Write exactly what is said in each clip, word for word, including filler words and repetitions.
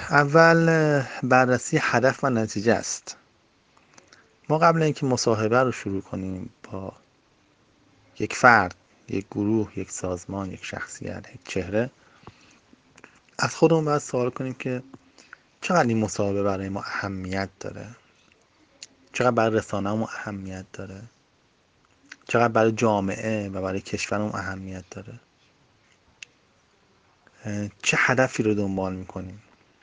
اول بررسی هدف و نتیجه است. ما قبل اینکه مصاحبه رو شروع کنیم با یک فرد، یک گروه، یک سازمان، یک شخصیت، یک چهره، از خودمون باید سوال کنیم که چقدر این مصاحبه برای ما اهمیت داره، چقدر برای رسانه‌مون اهمیت داره، چقدر برای جامعه و برای کشورمون اهمیت داره، چه هدفی رو دنبال میکنیم.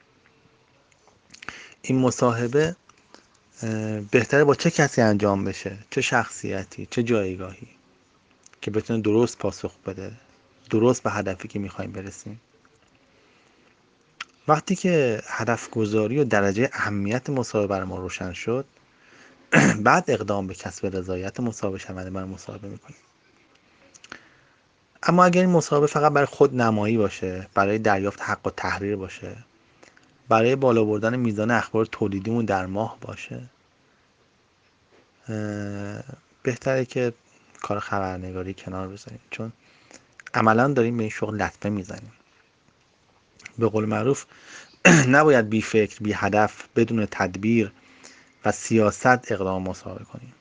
این مصاحبه بهتره با چه کسی انجام بشه، چه شخصیتی، چه جایگاهی، که بتونه درست پاسخ بده، درست به هدفی که میخوایم برسیم. وقتی که هدف گذاری و درجه اهمیت مصاحبه برای ما روشن شد، بعد اقدام به کسب رضایت مصاحبه شونده برای مصاحبه میکنیم. اما اگر این مصاحبه فقط برای خود نمایی باشه، برای دریافت حق و تحریر باشه، برای بالا بردن میزان اخبار تولیدیمون در ماه باشه، بهتره که کار خبرنگاری کنار بذاریم، چون عملا داریم به این شغل لطمه میزنیم. به قول معروف نباید بی فکر، بی هدف، بدون تدبیر و سیاست اقدام مصاحبه کنیم.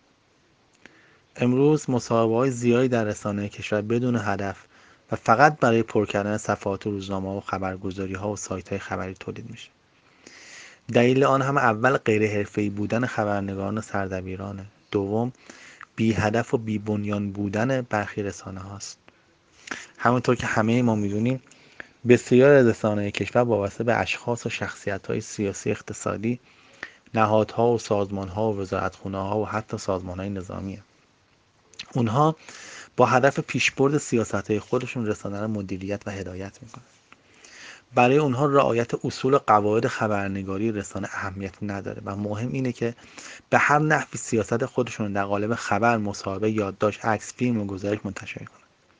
امروز مصاحبه های زیادی در رسانه کشور بدون هدف و فقط برای پر کردن صفحات روزنامه و خبرگزاری ها و سایت های خبری تولید میشه. دلیل آن هم اول غیر حرفه‌ای بودن خبرنگاران و سردبیرانه، دوم بی هدف و بی بنیان بودن برخی رسانه هاست. همونطور که همه ما میدونیم بسیار از رسانه‌های کشور وابسته به اشخاص و شخصیت‌های سیاسی، اقتصادی، نهادها و سازمان‌ها و وزارتخونه‌ها و حتی سازمان‌های نظامیه. اونها با هدف پیشبرد سیاست‌های خودشون رسانه رو مدیریت و هدایت میکنن. برای اونها رعایت اصول و قواعد خبرنگاری رسانه اهمیت نداره و مهم اینه که به هر نحوی سیاست خودشون در قالب خبر، مصاحبه، یادداشت، عکس، فیلم و گزارش منتشر کنن.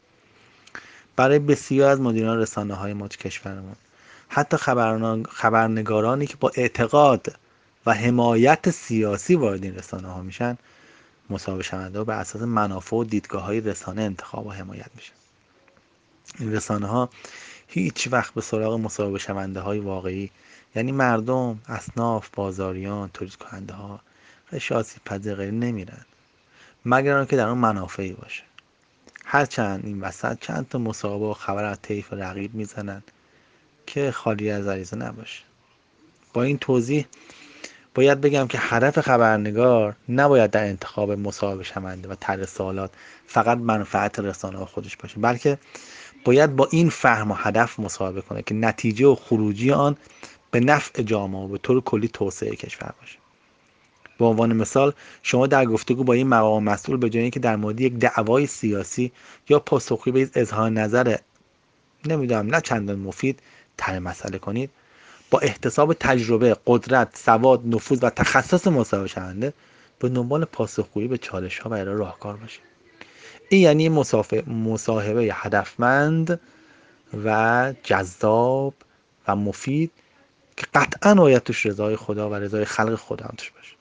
برای بسیار از مدیران رسانه‌های ما تو کشورمون، حتی خبرنگارانی که با اعتقاد و حمایت سیاسی وارد این رسانه‌ها میشن، مصاحبه شونده بر اساس منافع و دیدگاه‌های رسانه انتخاب و حمایت میشن. این رسانه‌ها هیچ وقت به سراغ مصاحبه شونده‌های واقعی، یعنی مردم، اصناف، بازاریان، تولید کننده‌ها، غش آسیب پذیر غیره نمیرن، مگر آنکه در اون منافعی باشه. هرچند این وسط چند تا مصاحبه و خبر از طیف رقیب میزنن که خالی از غریزه نباشه. با این توضیح باید بگم که هدف خبرنگار نباید در انتخاب مصاحبه شونده و طرح سوالات فقط منفعت رسانه و خودش باشه، بلکه باید با این فهم و هدف مصاحبه کنه که نتیجه و خروجی آن به نفع جامعه و به طور کلی توسعه کشور باشه. به عنوان مثال، شما در گفتگو با این مقام مسئول به جای اینکه در مورد یک دعوای سیاسی یا پاسخگویی به اظهار نظر نمیدونم نه چندان مفید طرح مسئله کنید، با احتساب تجربه، قدرت، سواد، نفوذ و تخصص مصاحبه شونده به دنبال پاسخگویی به چالش‌ها و ارائه راهکار باشید. این یعنی مصاحبه هدفمند و جذاب و مفید که قطعا باید توش رضای خدا و رضای خلق خدا هم توش باشه.